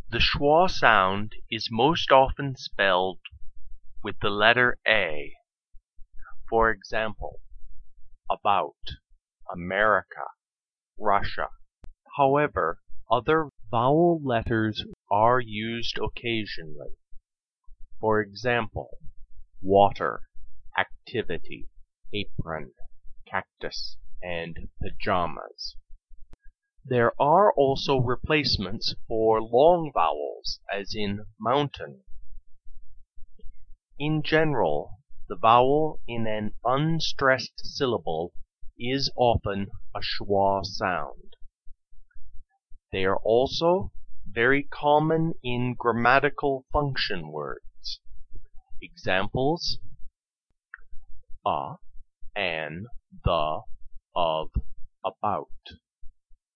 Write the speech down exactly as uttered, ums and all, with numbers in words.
The schwa sound is most often spelled with the letter A. For example, about, America, Russia. However, other vowel letters are used occasionally. For example, water, activity, apron, cactus, and pajamas. There are also replacements for long vowels, as in mountain. In general, the vowel in an unstressed syllable is often a schwa sound. They are also very common in grammatical function words. Examples: a, an, the, of, about.